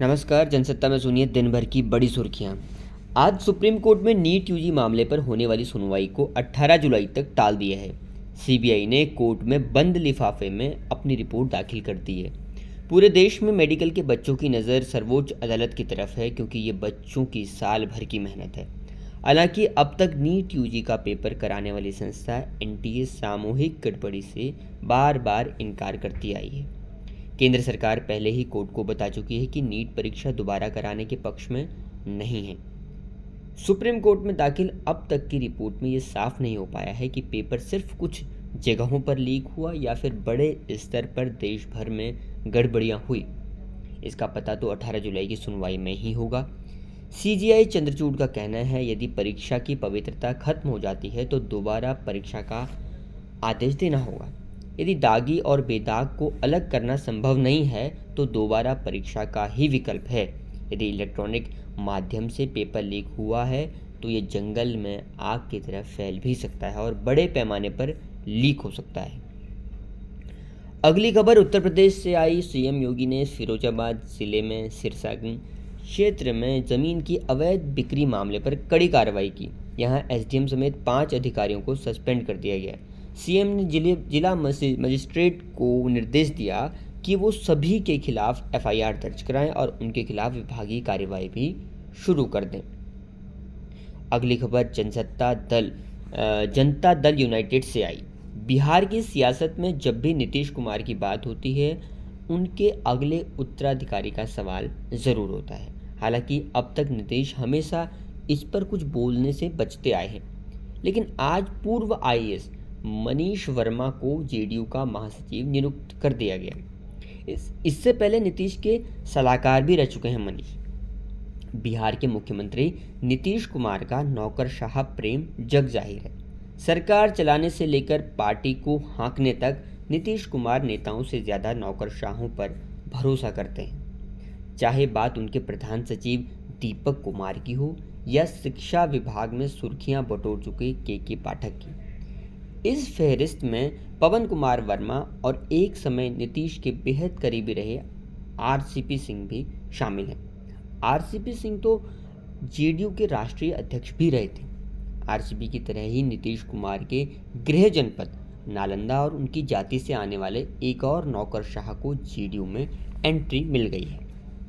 नमस्कार। जनसत्ता में सुनिए दिन भर की बड़ी सुर्खियां। आज सुप्रीम कोर्ट में नीट यूजी मामले पर होने वाली सुनवाई को 18 जुलाई तक टाल दिया है। सीबीआई ने कोर्ट में बंद लिफाफे में अपनी रिपोर्ट दाखिल कर दी है। पूरे देश में मेडिकल के बच्चों की नज़र सर्वोच्च अदालत की तरफ है, क्योंकि ये बच्चों की साल भर की मेहनत है। हालांकि अब तक नीट यूजी का पेपर कराने वाली संस्था एनटीए सामूहिक गड़बड़ी से बार बार इनकार करती आई है। केंद्र सरकार पहले ही कोर्ट को बता चुकी है कि नीट परीक्षा दोबारा कराने के पक्ष में नहीं है। सुप्रीम कोर्ट में दाखिल अब तक की रिपोर्ट में ये साफ नहीं हो पाया है कि पेपर सिर्फ कुछ जगहों पर लीक हुआ या फिर बड़े स्तर पर देश भर में गड़बड़ियां हुई। इसका पता तो 18 जुलाई की सुनवाई में ही होगा। सीजीआई चंद्रचूड़ का कहना है, यदि परीक्षा की पवित्रता खत्म हो जाती है तो दोबारा परीक्षा का आदेश देना होगा। यदि दागी और बेदाग को अलग करना संभव नहीं है तो दोबारा परीक्षा का ही विकल्प है। यदि इलेक्ट्रॉनिक माध्यम से पेपर लीक हुआ है तो ये जंगल में आग की तरह फैल भी सकता है और बड़े पैमाने पर लीक हो सकता है। अगली खबर उत्तर प्रदेश से आई। सीएम योगी ने फिरोजाबाद जिले में सिरसागंज क्षेत्र में जमीन की अवैध बिक्री मामले पर कड़ी कार्रवाई की। यहां एसडीएम समेत 5 अधिकारियों को सस्पेंड कर दिया गया। सीएम ने जिला मजिस्ट्रेट को निर्देश दिया कि वो सभी के खिलाफ एफआईआर दर्ज कराएं और उनके खिलाफ विभागीय कार्रवाई भी शुरू कर दें। अगली खबर जनता दल यूनाइटेड से आई। बिहार की सियासत में जब भी नीतीश कुमार की बात होती है, उनके अगले उत्तराधिकारी का सवाल ज़रूर होता है। हालांकि अब तक नीतीश हमेशा इस पर कुछ बोलने से बचते आए हैं, लेकिन आज पूर्व आईएएस मनीष वर्मा को जेडीयू का महासचिव नियुक्त कर दिया गया। इससे पहले नीतीश के सलाहकार भी रह चुके हैं मनीष। बिहार के मुख्यमंत्री नीतीश कुमार का नौकरशाह प्रेम जग जाहिर है। सरकार चलाने से लेकर पार्टी को हाँकने तक नीतीश कुमार नेताओं से ज़्यादा नौकरशाहों पर भरोसा करते हैं। चाहे बात उनके प्रधान सचिव दीपक कुमार की हो या शिक्षा विभाग में सुर्खियां बटोर चुके के पाठक की। इस फहरिस्त में पवन कुमार वर्मा और एक समय नीतीश के बेहद करीबी रहे आरसीपी सिंह भी शामिल हैं। आरसीपी सिंह तो जेडीयू के राष्ट्रीय अध्यक्ष भी रहे थे। आरसीपी की तरह ही नीतीश कुमार के गृह जनपद नालंदा और उनकी जाति से आने वाले एक और नौकरशाह को जेडीयू में एंट्री मिल गई है।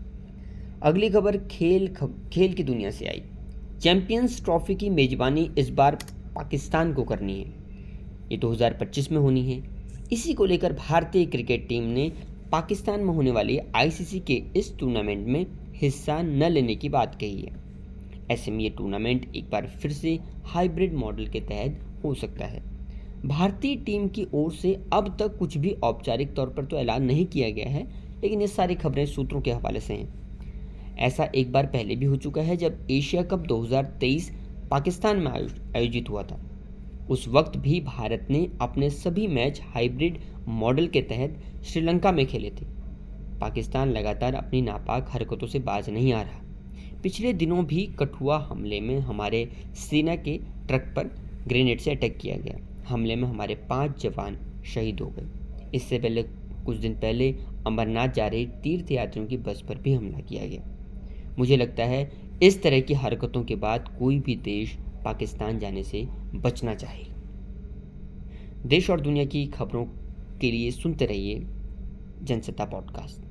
अगली खबर खेल की दुनिया से आई। चैंपियंस ट्रॉफी की मेजबानी इस बार पाकिस्तान को करनी है। ये 2025 में होनी है। इसी को लेकर भारतीय क्रिकेट टीम ने पाकिस्तान में होने वाली आईसीसी के इस टूर्नामेंट में हिस्सा न लेने की बात कही है। ऐसे में ये टूर्नामेंट एक बार फिर से हाइब्रिड मॉडल के तहत हो सकता है। भारतीय टीम की ओर से अब तक कुछ भी औपचारिक तौर पर तो ऐलान नहीं किया गया है, लेकिन ये सारी खबरें सूत्रों के हवाले से हैं। ऐसा एक बार पहले भी हो चुका है, जब एशिया कप 2023 पाकिस्तान में आयोजित हुआ था। उस वक्त भी भारत ने अपने सभी मैच हाइब्रिड मॉडल के तहत श्रीलंका में खेले थे। पाकिस्तान लगातार अपनी नापाक हरकतों से बाज नहीं आ रहा। पिछले दिनों भी कठुआ हमले में हमारे सेना के ट्रक पर ग्रेनेड से अटैक किया गया। हमले में हमारे 5 जवान शहीद हो गए। इससे पहले कुछ दिन पहले अमरनाथ जा रहे तीर्थयात्रियों की बस पर भी हमला किया गया। मुझे लगता है इस तरह की हरकतों के बाद कोई भी देश पाकिस्तान जाने से बचना चाहिए। देश और दुनिया की खबरों के लिए सुनते रहिए जनसत्ता पॉडकास्ट।